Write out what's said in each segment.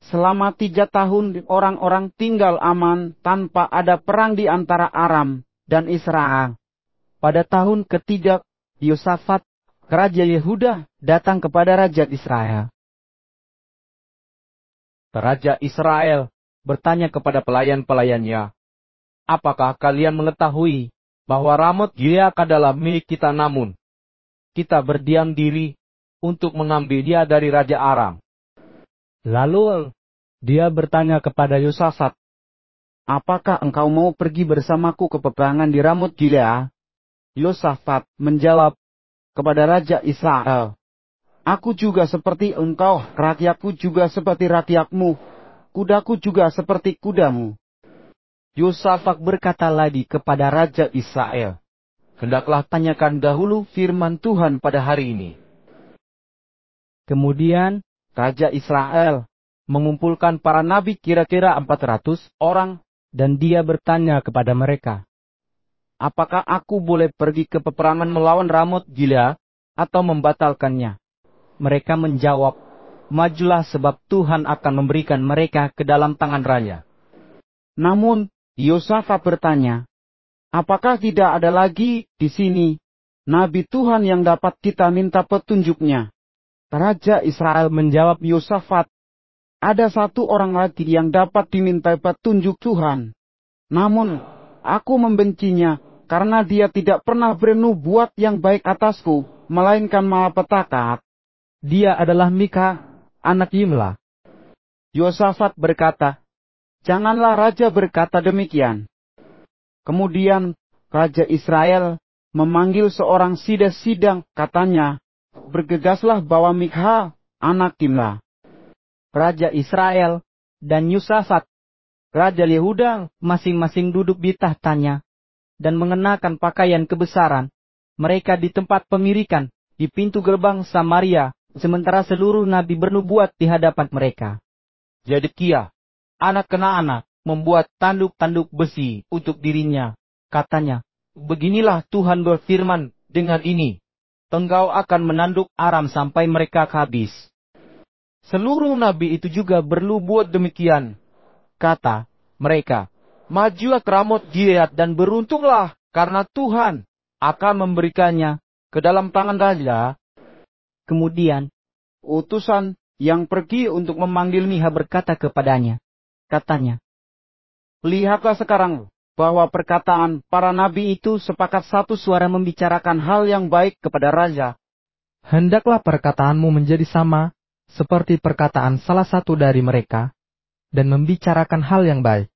Selama 3 tahun orang-orang tinggal aman tanpa ada perang di antara Aram dan Israel. Pada tahun ketiga, Yosafat, Raja Yehuda, datang kepada Raja Israel. Raja Israel bertanya kepada pelayan-pelayannya, "Apakah kalian mengetahui bahwa Ramot Gilead adalah milik kita, namun kita berdiam diri untuk mengambil dia dari Raja Aram?" Lalu dia bertanya kepada Yosafat, "Apakah engkau mau pergi bersamaku ke peperangan di Ramot Gilead?" Yosafat menjawab kepada Raja Israel, "Aku juga seperti engkau, rakyatku juga seperti rakyatmu, kudaku juga seperti kudamu." Yosafat berkata lagi kepada Raja Israel, "Hendaklah tanyakan dahulu firman Tuhan pada hari ini." Kemudian Raja Israel mengumpulkan para nabi kira-kira 400 orang, dan dia bertanya kepada mereka, "Apakah aku boleh pergi ke peperangan melawan Ramot Gilead atau membatalkannya?" Mereka menjawab, "Majulah, sebab Tuhan akan memberikan mereka ke dalam tangan raja." Namun Yosafat bertanya, "Apakah tidak ada lagi di sini nabi Tuhan yang dapat kita minta petunjuknya?" Raja Israel menjawab Yosafat, "Ada satu orang lagi yang dapat dimintai petunjuk Tuhan. Namun aku membencinya karena dia tidak pernah bernubuat yang baik atasku, melainkan malapetaka. Dia adalah Mika, anak Yimla." Yosafat berkata, "Janganlah raja berkata demikian." Kemudian Raja Israel memanggil seorang sidang, katanya, "Bergegaslah bawa Mikha, anak Yimla." Raja Israel dan Yosafat, Raja Yehuda, masing-masing duduk di tahtanya dan mengenakan pakaian kebesaran. Mereka di tempat pemirikan di pintu gerbang Samaria, sementara seluruh nabi bernubuat di hadapan mereka. Zedekiah, anak Kenaana, membuat tanduk-tanduk besi untuk dirinya. Katanya, "Beginilah Tuhan berfirman, dengan ini engkau akan menanduk Aram sampai mereka habis." Seluruh nabi itu juga bernubuat demikian. Kata mereka, "Majulah ke Ramot Gilead dan beruntunglah, karena Tuhan akan memberikannya ke dalam tangan raja." Kemudian utusan yang pergi untuk memanggil Miha berkata kepadanya, katanya, "Lihatlah sekarang bahwa perkataan para nabi itu sepakat satu suara membicarakan hal yang baik kepada raja. Hendaklah perkataanmu menjadi sama seperti perkataan salah satu dari mereka, dan membicarakan hal yang baik."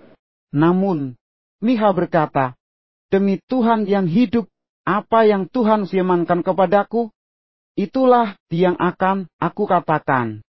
Namun Miha berkata, "Demi Tuhan yang hidup, apa yang Tuhan firmankan kepadaku, itulah yang akan aku katakan."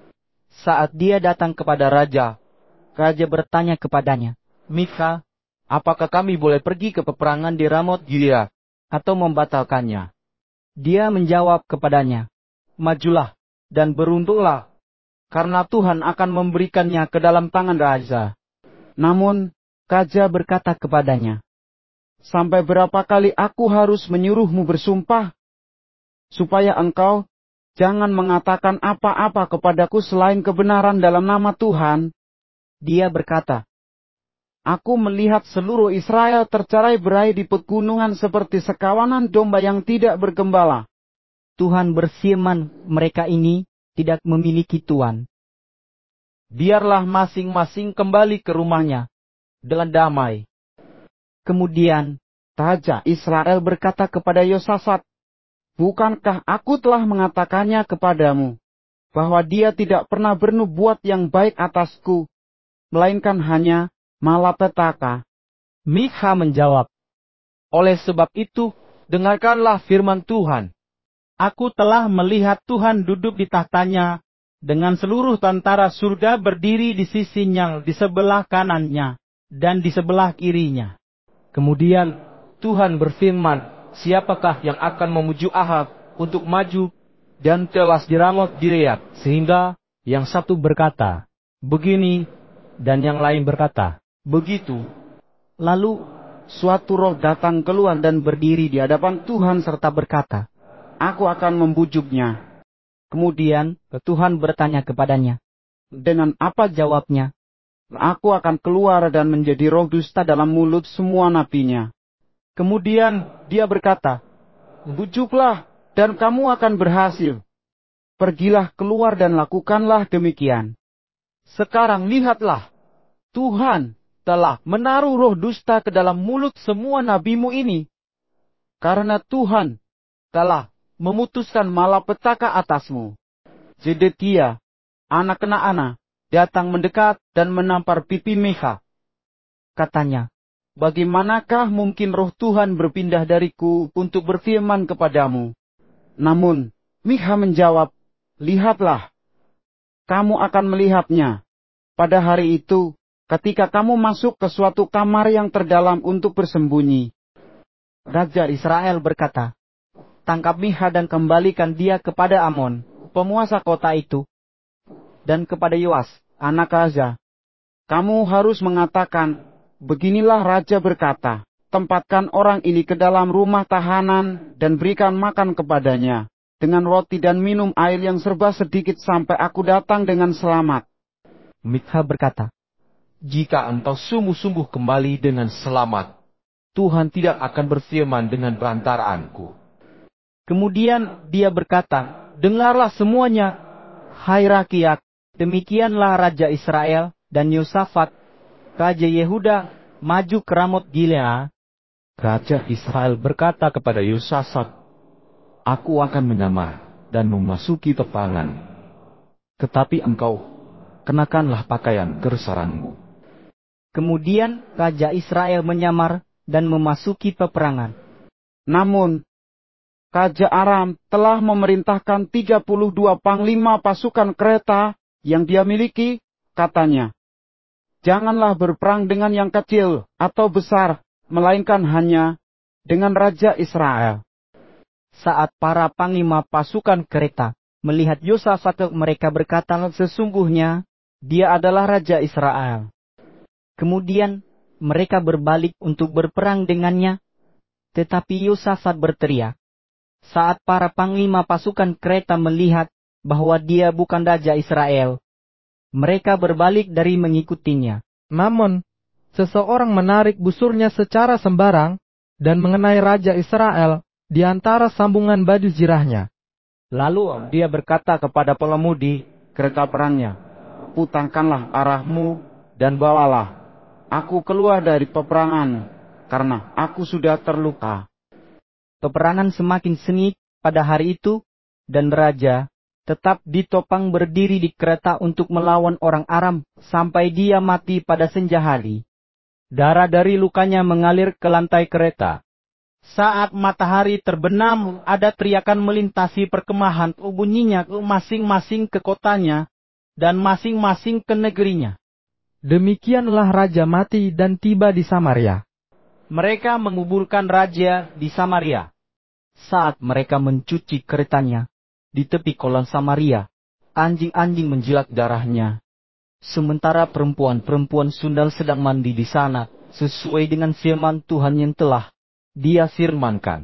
Saat dia datang kepada raja, raja bertanya kepadanya, "Mikha, apakah kami boleh pergi ke peperangan di Ramot Gilead atau membatalkannya?" Dia menjawab kepadanya, "Majulah dan beruntunglah, karena Tuhan akan memberikannya ke dalam tangan raja." Namun raja berkata kepadanya, "Sampai berapa kali aku harus menyuruhmu bersumpah, supaya engkau jangan mengatakan apa-apa kepadaku selain kebenaran dalam nama Tuhan?" Dia berkata, "Aku melihat seluruh Israel tercerai-berai di pegunungan seperti sekawanan domba yang tidak bergembala. Tuhan berfirman, mereka ini tidak memiliki tuan. Biarlah masing-masing kembali ke rumahnya dengan damai." Kemudian Raja Israel berkata kepada Yosafat, "Bukankah aku telah mengatakannya kepadamu, bahwa dia tidak pernah bernubuat yang baik atasku, melainkan hanya malapetaka?" Mikha menjawab, "Oleh sebab itu, dengarkanlah firman Tuhan. Aku telah melihat Tuhan duduk di tahtanya, dengan seluruh tentara surga berdiri di sisinya, di sebelah kanannya, dan di sebelah kirinya." Kemudian Tuhan berfirman, "Siapakah yang akan memuju Ahab untuk maju dan tewas di Ramot Gilead?" Sehingga yang satu berkata, "Begini," dan yang lain berkata, "Begitu." Lalu suatu roh datang keluar dan berdiri di hadapan Tuhan serta berkata, "Aku akan membujuknya." Kemudian Tuhan bertanya kepadanya, Dengan apa jawabnya. aku akan keluar dan menjadi roh dusta dalam mulut semua nabinya. Kemudian dia berkata, Bujuklah, dan kamu akan berhasil. Pergilah keluar dan lakukanlah demikian. sekarang lihatlah, Tuhan telah menaruh roh dusta ke dalam mulut semua nabimu ini. Karena Tuhan Telah memutuskan malapetaka atasmu. Zedekia, anak Kenaana, datang mendekat dan menampar pipi Mikha. Katanya, Bagaimanakah mungkin roh Tuhan berpindah dariku untuk berfirman kepadamu? Namun, Mikha menjawab, Lihatlah, kamu akan melihatnya. Pada hari itu, ketika kamu masuk ke suatu kamar yang terdalam untuk bersembunyi. Raja Israel berkata, tangkap Mikha dan kembalikan dia kepada Amon, penguasa kota itu, dan kepada Yoas, Anak Raja, kamu harus mengatakan, Beginilah Raja berkata, tempatkan orang ini ke dalam rumah tahanan dan berikan makan kepadanya, dengan roti dan minum air yang serba sedikit sampai aku datang dengan selamat. Mikha berkata, Jika engkau sungguh-sungguh kembali dengan selamat, Tuhan tidak akan berfirman dengan perantaraanku. Kemudian dia berkata, dengarlah semuanya, hai rakyat, demikianlah Raja Israel dan Yosafat, Raja Yehuda, maju ke Ramot Gilead. Raja Israel berkata kepada Yosafat, Aku akan menyamar dan memasuki peperangan. Tetapi engkau, kenakanlah pakaian keresaranmu. Kemudian Raja Israel menyamar dan memasuki peperangan. Namun, Raja Aram telah memerintahkan 32 panglima pasukan kereta yang dia miliki, katanya, Janganlah berperang dengan yang kecil atau besar, melainkan hanya dengan Raja Israel. Saat para panglima pasukan kereta melihat Yosafat, mereka berkata, sesungguhnya dia adalah Raja Israel. Kemudian mereka berbalik untuk berperang dengannya, tetapi Yosafat berteriak. Saat para panglima pasukan kereta melihat bahwa dia bukan Raja Israel, mereka berbalik dari mengikutinya. Namun, seseorang menarik busurnya secara sembarang dan mengenai Raja Israel di antara sambungan baju zirahnya. Lalu dia berkata kepada pengemudi kereta perangnya, Putangkanlah arahmu dan bawalah aku keluar dari peperangan, karena aku sudah terluka. Peperangan semakin sengit pada hari itu, dan Raja tetap ditopang berdiri di kereta untuk melawan orang Aram sampai dia mati pada senja hari. Darah dari lukanya mengalir ke lantai kereta. Saat matahari terbenam, ada teriakan melintasi perkemahan, bunyinya masing-masing ke kotanya dan masing-masing ke negerinya. Demikianlah raja mati dan tiba di Samaria. Mereka menguburkan raja di Samaria. Saat mereka mencuci keretanya di tepi kolam Samaria, anjing-anjing menjilat darahnya. Sementara perempuan-perempuan sundal sedang mandi di sana, sesuai dengan firman Tuhan yang telah dia firmankan.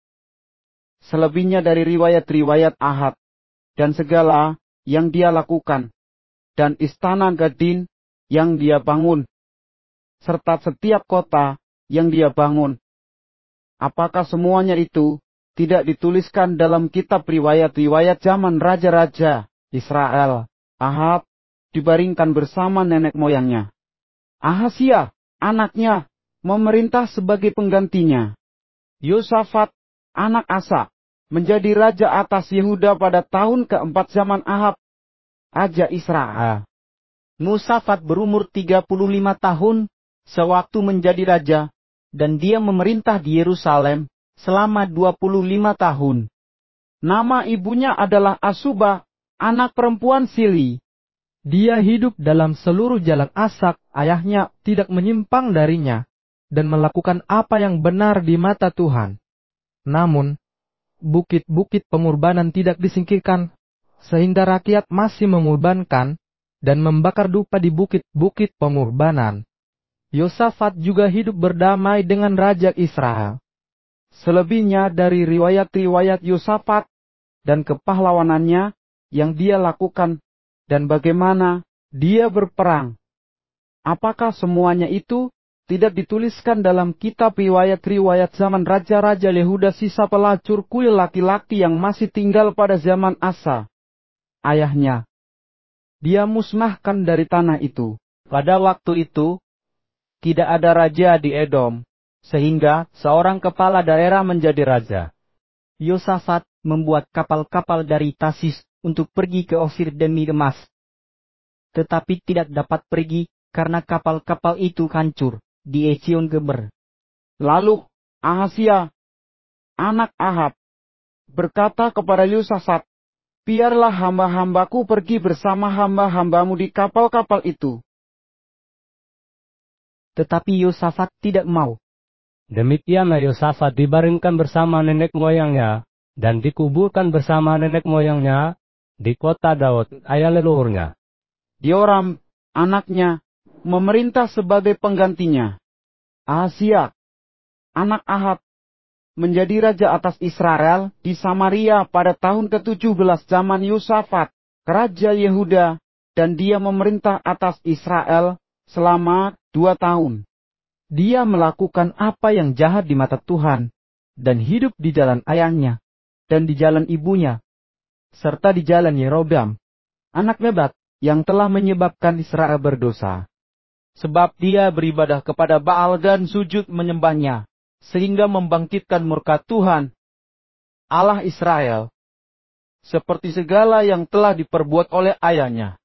Selebihnya dari riwayat-riwayat Ahab, dan segala yang dia lakukan, dan istana Gadin yang dia bangun, serta setiap kota yang dia bangun. Apakah semuanya itu tidak dituliskan dalam kitab riwayat-riwayat zaman raja-raja Israel? Ahab dibaringkan bersama nenek moyangnya. Ahasia, anaknya, memerintah sebagai penggantinya. Yosafat, anak Asa, menjadi raja atas Yehuda pada tahun keempat zaman Ahab, raja Israel. Yosafat berumur 35 tahun sewaktu menjadi raja, dan dia memerintah di Yerusalem selama 25 tahun. Nama ibunya adalah Asuba, anak perempuan Sili. Dia hidup dalam seluruh jalan Asak, ayahnya tidak menyimpang darinya, dan melakukan apa yang benar di mata Tuhan. Namun, bukit-bukit pengorbanan tidak disingkirkan, sehingga rakyat masih mengorbankan dan membakar dupa di bukit-bukit pengorbanan. Yosafat juga hidup berdamai dengan Raja Israel. Selebihnya dari riwayat-riwayat Yosafat dan kepahlawanannya yang dia lakukan, dan bagaimana Dia berperang. Apakah semuanya itu tidak dituliskan dalam kitab riwayat-riwayat zaman raja-raja Yehuda, sisa pelacur kuil laki-laki yang masih tinggal pada zaman Asa, ayahnya? Dia musnahkan dari tanah itu. Pada waktu itu, tidak ada raja di Edom, sehingga seorang kepala daerah menjadi raja. Yosafat membuat kapal-kapal dari Tarsis untuk pergi ke Ofir demi emas. Tetapi tidak dapat pergi karena kapal-kapal itu hancur di Esion Geber. Lalu Ahazia, anak Ahab, berkata kepada Yosafat, "Biarlah hamba-hambaku pergi bersama hamba-hambamu di kapal-kapal itu." Tetapi Yosafat tidak mau. Demikianlah Yosafat dibaringkan bersama nenek moyangnya, dan dikuburkan bersama nenek moyangnya di kota Daud, ayah leluhurnya. Yoram, anaknya, memerintah sebagai penggantinya. Ahazia, anak Ahab, menjadi raja atas Israel di Samaria pada tahun ke-17 zaman Yosafat, raja Yehuda, dan dia memerintah atas Israel selama 2 tahun. Dia melakukan apa yang jahat di mata Tuhan, dan hidup di jalan ayahnya, dan di jalan ibunya, serta di jalan Yerobeam, anak Nebat, yang telah menyebabkan Israel berdosa. Sebab dia beribadah kepada Baal dan sujud menyembahnya, sehingga membangkitkan murka Tuhan, Allah Israel, seperti segala yang telah diperbuat oleh ayahnya.